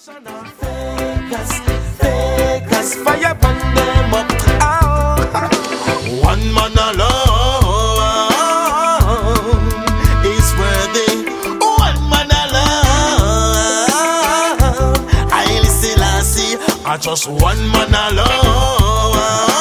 Fakers, fire burn them up. One man alone is worthy. One man alone. I Selassie, I just one man alone.